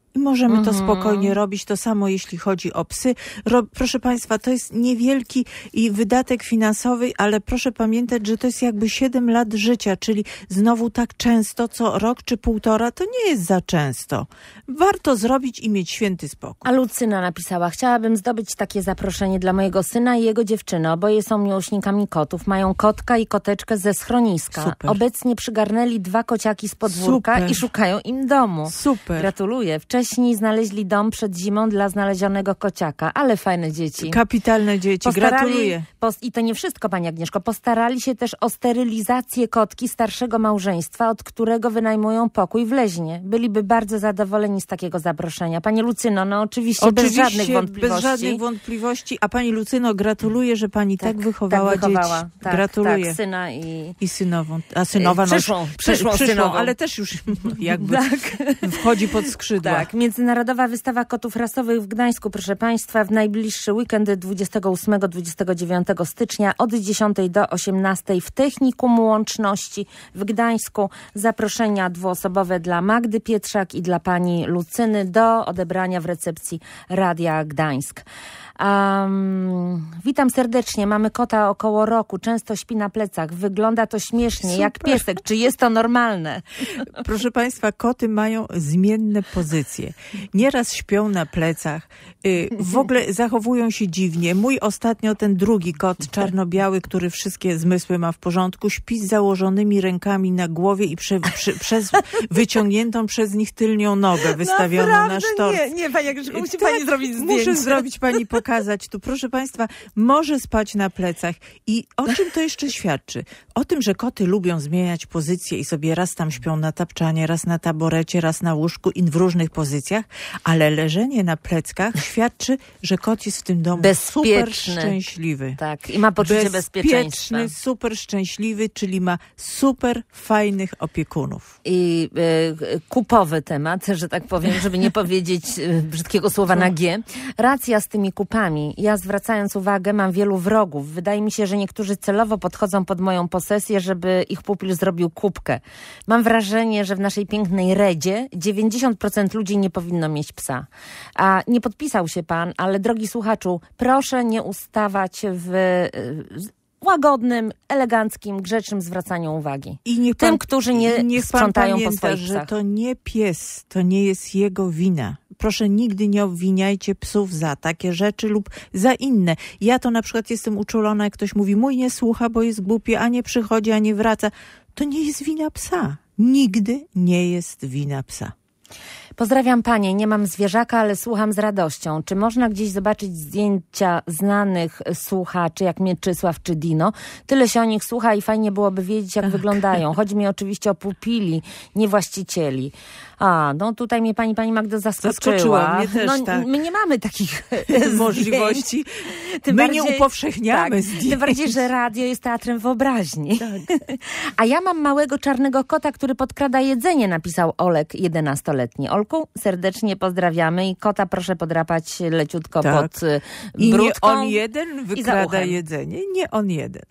I możemy to spokojnie robić. To samo jeśli chodzi o psy. Proszę Państwa, to jest niewielki wydatek finansowy, ale proszę pamiętać, że to jest jakby 7 lat życia, czyli znowu tak często, co rok czy półtora, to nie jest za często. Warto zrobić i mieć święty spokój. A Lucyna napisała: chciałabym zdobyć takie zaproszenie dla mojego syna i jego dziewczyny. Oboje są miłośnikami kotów. Mają kotka i koteczkę ze schroniska. Super. Obecnie przygarnęli 2 kociaki z podwórka i szukają im domu. Super. Gratuluję. Wcześniej znaleźli dom przed zimą dla znalezionego kociaka. Ale fajne dzieci. Kapitalne dzieci. Gratuluję. I to nie wszystko, pani Agnieszko. Postarali się też o sterylizację kotki starszego małżeństwa, od którego wynajmują pokój w Leźnie. Byliby bardzo zadowoleni z takiego zaproszenia. Pani Lucyno, no oczywiście bez żadnych wątpliwości. Bez żadnych wątpliwości. A pani Lucyno, gratuluję, że pani tak wychowała dzieci. Tak, gratuluję. Tak, syna i synową. A synowa, przyszłą synową. Ale też już jakby wchodzi pod skrzydła. Tak, Międzynarodowa Wystawa Kotów Rasowych w Gdańsku, proszę Państwa, w najbliższy weekend 28-29 stycznia od 10 do 18 w Technikum Łączności w Gdańsku. Zaproszenia 2-osobowe dla Magdy Pietrzak i dla pani Lucyny do odebrania w recepcji Radia Gdańsk. Witam serdecznie. Mamy kota około roku. Często śpi na plecach. Wygląda to śmiesznie, jak piesek. Czy jest to normalne? Proszę Państwa, koty mają zmienne pozycje. Nieraz śpią na plecach. W ogóle zachowują się dziwnie. Mój ostatnio, ten drugi kot, czarno-biały, który wszystkie zmysły ma w porządku, śpi z założonymi rękami na głowie i przez wyciągniętą przez nich tylnią nogę wystawioną na sztorc. Nie, pani Agnieszko, musi pani zrobić zdjęcie. Muszę zrobić, pani pokazać tu. Proszę Państwa, może spać na plecach. I o czym to jeszcze świadczy? O tym, że koty lubią zmieniać pozycje i sobie raz tam śpią na tapczanie, raz na taborecie, raz na łóżku i w różnych pozycjach, ale leżenie na pleckach świadczy, że kot jest w tym domu super szczęśliwy. Tak, i ma poczucie bezpieczeństwa. Super szczęśliwy, czyli ma super fajnych opiekunów. I kupowy temat, że tak powiem, żeby nie powiedzieć brzydkiego słowa na G. Racja z tymi kupami. Ja, zwracając uwagę, mam wielu wrogów. Wydaje mi się, że niektórzy celowo podchodzą pod moją posesję, żeby ich pupil zrobił kubkę. Mam wrażenie, że w naszej pięknej Redzie 90% ludzi nie powinno mieć psa. A nie podpisał się pan, ale drogi słuchaczu, proszę nie ustawać w łagodnym, eleganckim, grzecznym zwracaniu uwagi. I tym, którzy nie sprzątają po swoich psach. Że to nie pies, to nie jest jego wina. Proszę, nigdy nie obwiniajcie psów za takie rzeczy lub za inne. Ja to na przykład jestem uczulona, jak ktoś mówi, mój nie słucha, bo jest głupi, a nie przychodzi, a nie wraca. To nie jest wina psa. Nigdy nie jest wina psa. Pozdrawiam panie, nie mam zwierzaka, ale słucham z radością. Czy można gdzieś zobaczyć zdjęcia znanych słuchaczy, jak Mieczysław czy Dino? Tyle się o nich słucha i fajnie byłoby wiedzieć, jak wyglądają. Chodzi mi oczywiście o pupili, nie właścicieli. No tutaj mnie pani Magdo zaskoczyła. Mnie też, tak. My nie mamy takich możliwości. My nie upowszechniamy zdjęć. Tym bardziej, że radio jest teatrem wyobraźni. Tak. A ja mam małego czarnego kota, który podkrada jedzenie, napisał Olek, 11-letni. Olku, serdecznie pozdrawiamy i kota proszę podrapać leciutko pod brudką. I nie on jeden wykrada jedzenie. Nie on jeden.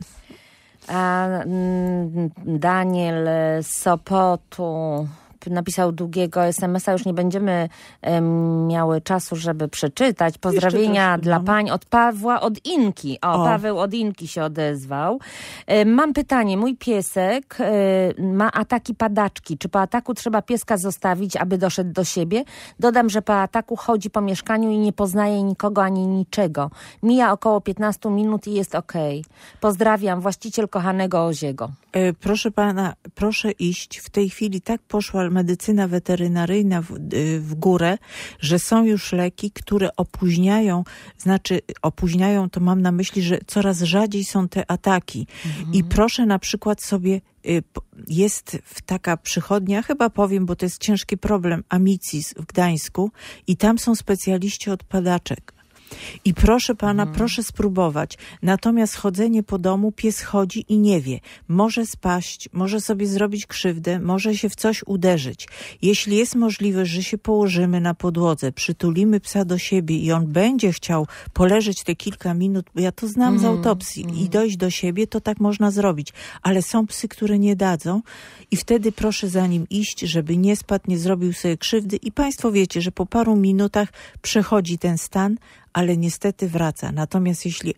Daniel z Sopotu napisał długiego SMS-a, już nie będziemy miały czasu, żeby przeczytać. Pozdrowienia dla pań od Pawła od Inki. Paweł od Inki się odezwał. Mam pytanie. Mój piesek ma ataki padaczki. Czy po ataku trzeba pieska zostawić, aby doszedł do siebie? Dodam, że po ataku chodzi po mieszkaniu i nie poznaje nikogo ani niczego. Mija około 15 minut i jest okej. Pozdrawiam, właściciel kochanego Oziego. Proszę pana, proszę iść. W tej chwili tak poszła medycyna weterynaryjna w górę, że są już leki, które opóźniają, to mam na myśli, że coraz rzadziej są te ataki. I proszę na przykład sobie, jest taka przychodnia, chyba powiem, bo to jest ciężki problem, Amicis w Gdańsku i tam są specjaliści od padaczek. I proszę pana, proszę spróbować. Natomiast chodzenie po domu, pies chodzi i nie wie. Może spaść, może sobie zrobić krzywdę, może się w coś uderzyć. Jeśli jest możliwość, że się położymy na podłodze, przytulimy psa do siebie i on będzie chciał poleżeć te kilka minut, bo ja to znam z autopsji, i dojść do siebie, to tak można zrobić. Ale są psy, które nie dadzą i wtedy proszę za nim iść, żeby nie spadł, nie zrobił sobie krzywdy. I państwo wiecie, że po paru minutach przechodzi ten stan, ale niestety wraca. Natomiast jeśli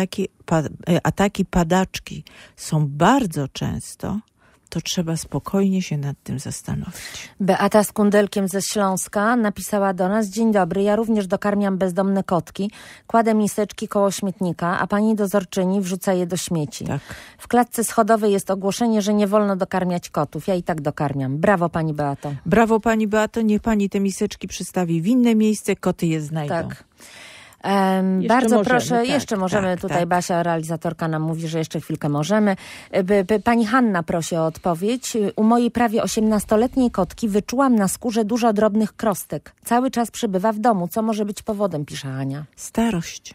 ataki padaczki są bardzo często, to trzeba spokojnie się nad tym zastanowić. Beata z Kundelkiem ze Śląska napisała do nas: dzień dobry, ja również dokarmiam bezdomne kotki, kładę miseczki koło śmietnika, a pani dozorczyni wrzuca je do śmieci. Tak. W klatce schodowej jest ogłoszenie, że nie wolno dokarmiać kotów. Ja i tak dokarmiam. Brawo pani Beato. Brawo pani Beato, niech pani te miseczki przystawi w inne miejsce, koty je znajdą. Tak. Bardzo proszę, tak, jeszcze możemy tak, tutaj, tak. Basia, realizatorka nam mówi, że jeszcze chwilkę możemy. Pani Hanna prosi o odpowiedź. U mojej prawie 18-letniej kotki wyczułam na skórze dużo drobnych krostek. Cały czas przebywa w domu. Co może być powodem, pisze Ania. Starość.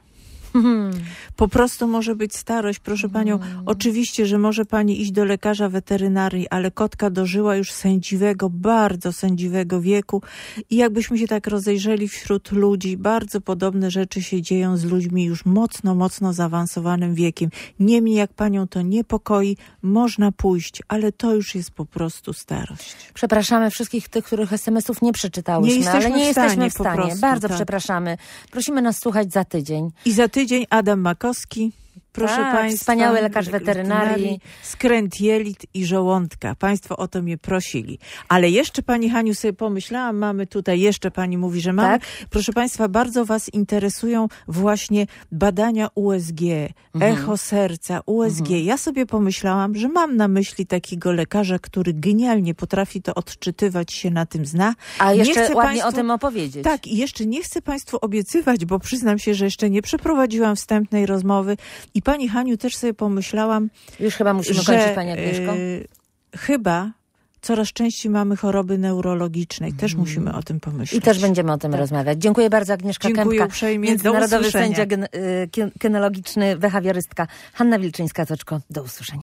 Po prostu może być starość, proszę panią. Oczywiście, że może pani iść do lekarza weterynarii, ale kotka dożyła już sędziwego, bardzo sędziwego wieku i jakbyśmy się tak rozejrzeli wśród ludzi, bardzo podobne rzeczy się dzieją z ludźmi już mocno zaawansowanym wiekiem. Niemniej jak panią to niepokoi, można pójść, ale to już jest po prostu starość. Przepraszamy wszystkich tych, których SMS-ów nie przeczytałyśmy, ale nie jesteśmy w stanie. prostu, Bardzo tak. przepraszamy. Prosimy nas słuchać za tydzień. I za tydzień Adam Makowski, proszę Tak, państwa. wspaniały lekarz weterynarii. Skręt jelit i żołądka. Państwo o to mnie prosili. Ale jeszcze pani Haniu sobie pomyślałam, mamy tutaj, jeszcze pani mówi, że mamy. Tak? Proszę państwa, bardzo was interesują właśnie badania USG, echo serca, USG. Ja sobie pomyślałam, że mam na myśli takiego lekarza, który genialnie potrafi to odczytywać, się na tym zna. A jeszcze Nie chcę ładnie o tym opowiedzieć. Tak, i jeszcze nie chcę państwu obiecywać, bo przyznam się, że jeszcze nie przeprowadziłam wstępnej rozmowy. I pani Haniu, też sobie pomyślałam, Już chyba musimy kończyć, pani Agnieszko. Chyba coraz częściej mamy choroby neurologiczne i też musimy o tym pomyśleć. I też będziemy o tym rozmawiać. Dziękuję bardzo, Agnieszka Dziękuję Kępka, uprzejmie. międzynarodowy Do usłyszenia. sędzia kynologiczny, behawiorystka Hanna Wilczyńska-Toczko. Do usłyszenia.